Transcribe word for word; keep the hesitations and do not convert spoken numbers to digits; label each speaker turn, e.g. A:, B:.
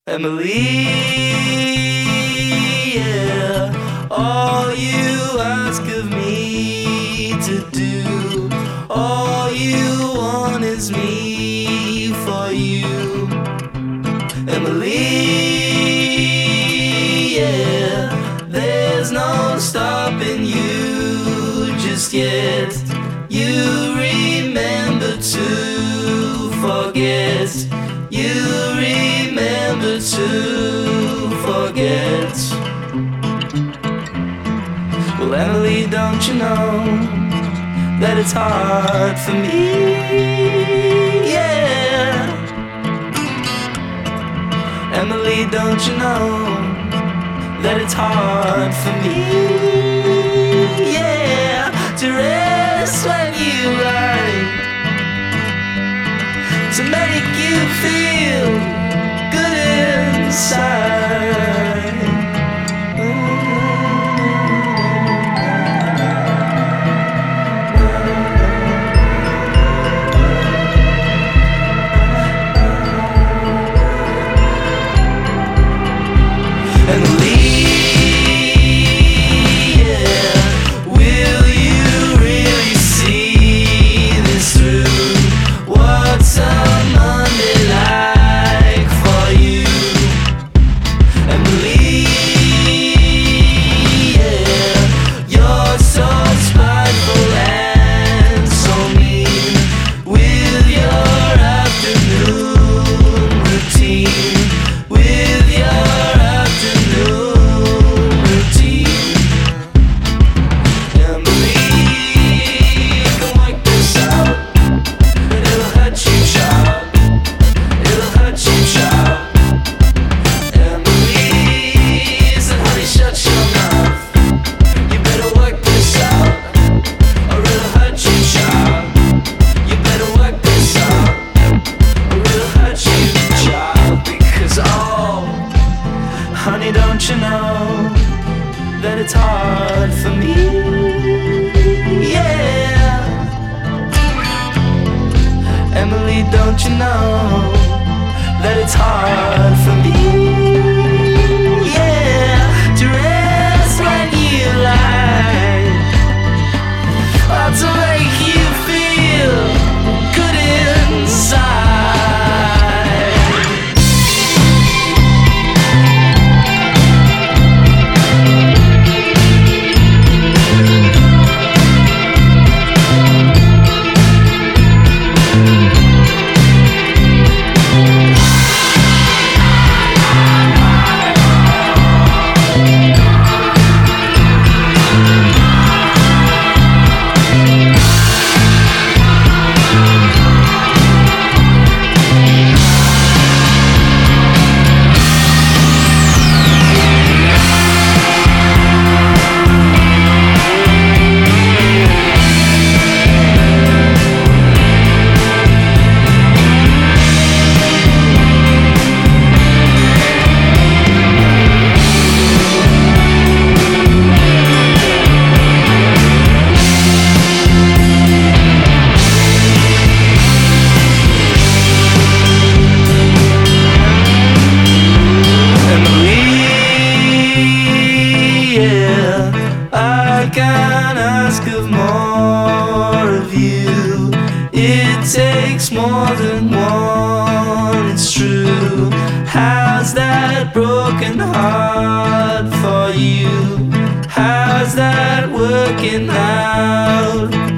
A: Emily, yeah, all you ask of me to do, all you want is me for you. Emily, yeah, there's no stopping you just yet. You remember to forget. You remember to forget. Well, Emily, don't you know that it's hard for me? Yeah. Emily, don't you know that it's hard for me? Yeah. To rest when you lie, to make you feel good inside. And leave, yeah, will you really see this through? What's a Monday like for you? And believe, yeah, you're so spiteful and so mean with your afternoon routine, with your afternoon routine. And believe, you can wipe this out. It'll hurt you, child. It'll hurt you, child. Emily said, honey, shut your mouth. You better work this out, or it'll hurt you, child. You better work this out, or it'll hurt you, child. Because, oh, honey, don't you know that it's hard for me? Yeah. Emily, don't you know that it's hard for me? Yeah, to rest when you lie, or to make you feel good inside. I can't ask of more of you. It takes more than one, it's true. How's that broken heart for you? How's that working out?